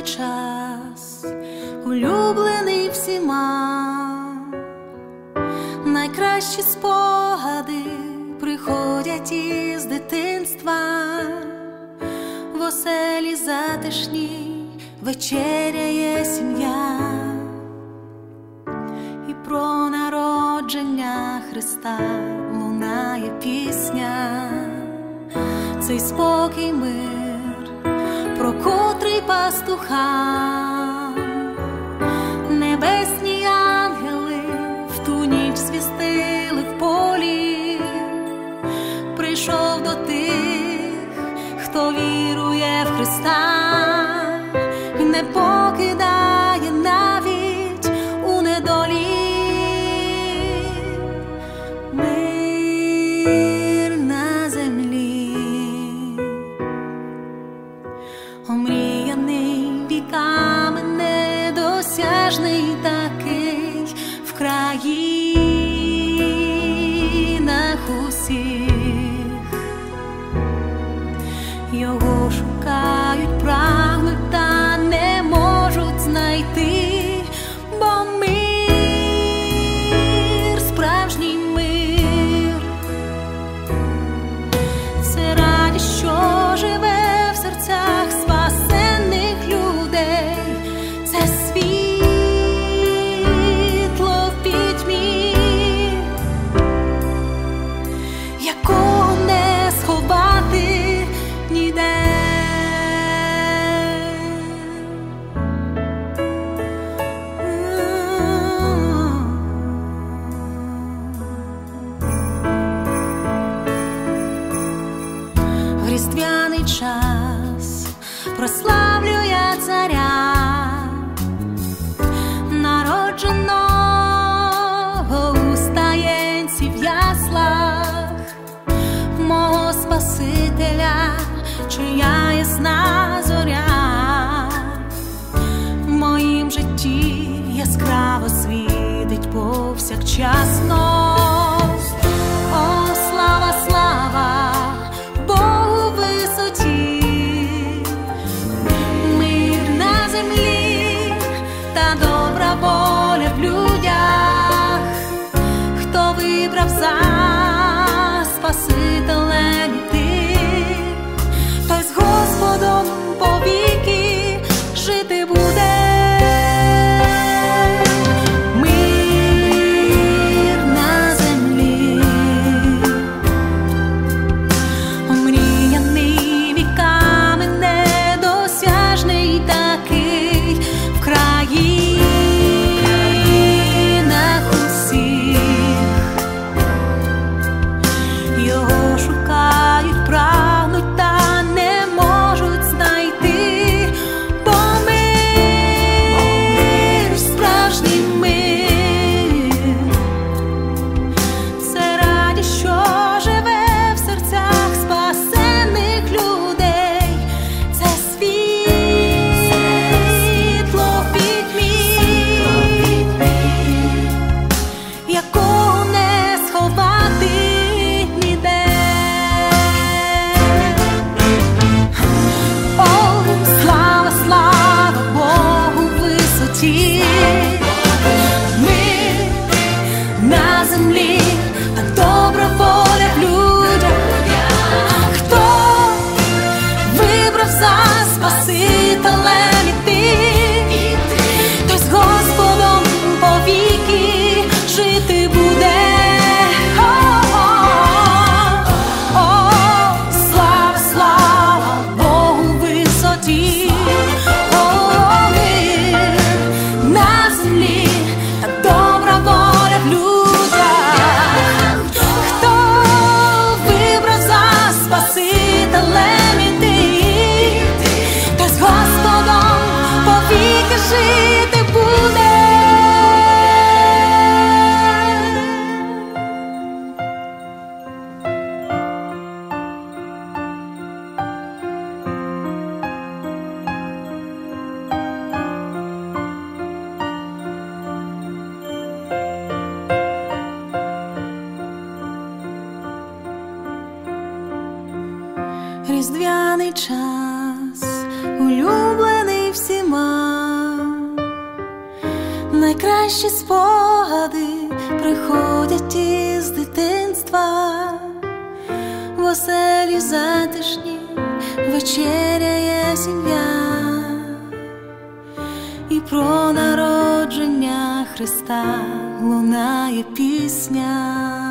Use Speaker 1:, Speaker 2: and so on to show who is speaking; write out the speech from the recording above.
Speaker 1: час, улюблений всіма, найкращі спогади приходять із дитинства, в оселі затишній вечеряє сім'я, і про народження Христа лунає пісня. Цей спокій, мир, про котрий пастухам небесні ангели в ту ніч свістили в полі, прийшов до тих, хто вірує в Христа і не покидає навіть у недолі. Мир на землі, омріяний віками, недосяжний такий в країнах усіх. Його шукають, прагнуть та не можуть знайти, бо мир, справжній мир, це радість, що живе в серцях спасенних людей, це світло в пітьмі, якого не сховати ніде. В різдвяний час прославлю я царя, народженого у стаєнці в яслах, мого Спасителя, чия ясна зоря в моїм житті яскраво світить повсякчасно. О, слава, слава Богу в висоті, мир на землі та добра воля в людях, хто вибрав за Спасителем іти, той з Господом повіки жити буде. Мир на землі, омріяний віками, недосяжний такий в країнах усіх. Його шукають, прагнуть та не можуть знайти, бо мир, справжній мир, це радість, що живе в серцях спасених людей, це світло в пітьмі, якого не сховати ніде. О, слава, слава Богу в висоті, мир на землі та добра воля в людях, хто вибрав за Спасителем іти, той з Господом повіки жити буде. О, слава, слава Богу в висоті, о, мир на землі та добра воля в людях, хто вибрав за Спасителем іти, той з Господом повіки жити буде.
Speaker 2: різдвяний час, улюблений всіма.
Speaker 1: найкращі спогади приходять із дитинства. В оселі затишні вечеряє сім'я, і про народження Христа лунає пісня.